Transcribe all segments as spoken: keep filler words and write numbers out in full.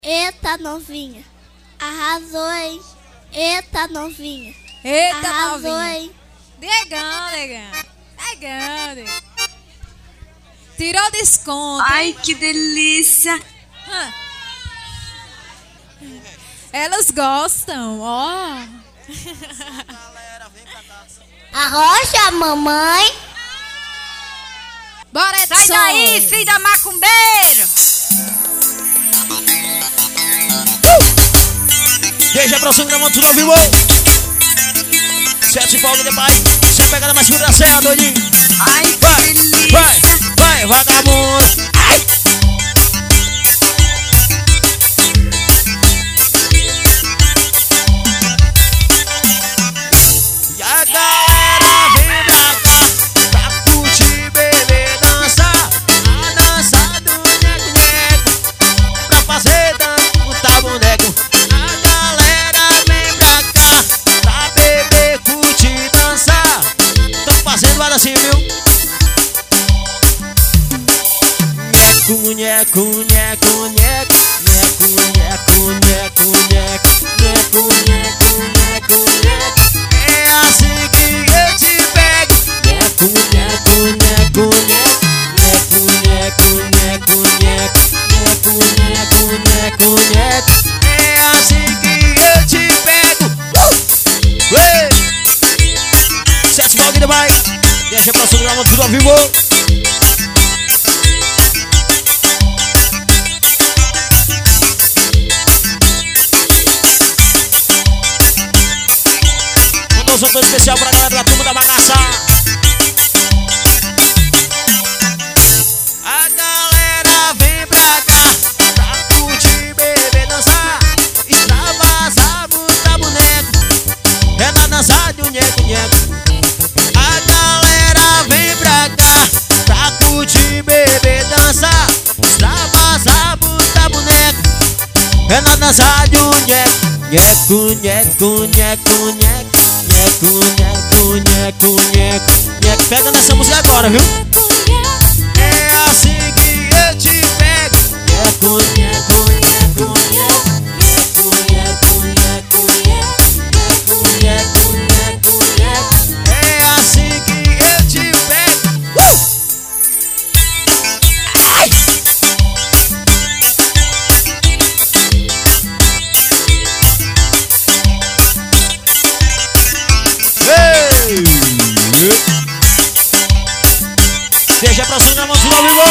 Eita, novinha. Arrasou, hein? Eita, novinha. Eita, Arrasou, novinha. hein? Negão, negão. Negão, negão. Tirou desconto. Ai, hein? que delícia. Hã. Elas gostam, ó. Arrocha, mamãe. Bora, Edson. Sai daí, filho da macumbeiro. Deixa pra cima, gravando tudo ao vivo. Sete folga de pai. Se a pegada mais segura da serra, doidinho. Ai, que Vai, delícia. vai, vai, vagabundo. Ai. E a galera vem pra cá pra curtir, beber, dançar. A dança do nheco-nheco, pra fazer dança com tá boneco. A galera vem pra cá pra beber, curtir, dançar. Tô fazendo nada assim, viu? Nheco, nheco, nheco, nheco, nheco, nheco, nheco, nheco, nheco, nheco, nheco. É assim que eu te pego. Nheco, nheco, nheco, nheco, nheco, nheco, nheco, nheco, nheco, nheco. É assim que eu te pego. Uh! Ei! Sete folga de vai. Deixa pra cima, gravando tudo ao vivo. Um solto especial pra galera da turma da bagaça. A galera vem pra cá pra curtir, beber, dançar. Extravasar, muita boneco. É na dança de um nheco-nheco. A galera vem pra cá pra curtir, beber, dançar. Extravasar, muita boneco. É na dança de um nheco. Nheco, nheco, nheco, nheco. Nheco, nheco, nheco, nheco, nheco. Pega nessa música agora, viu? É assim que eu te pego. Nheco, nheco, nheco, nheco, nheco, nheco, nheco, nheco, nheco, nheco. É assim que eu te pego. Uh! Ai! Deixa pra cima, gravando tudo ao vivo.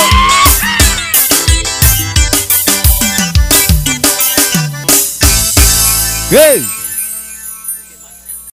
Ei!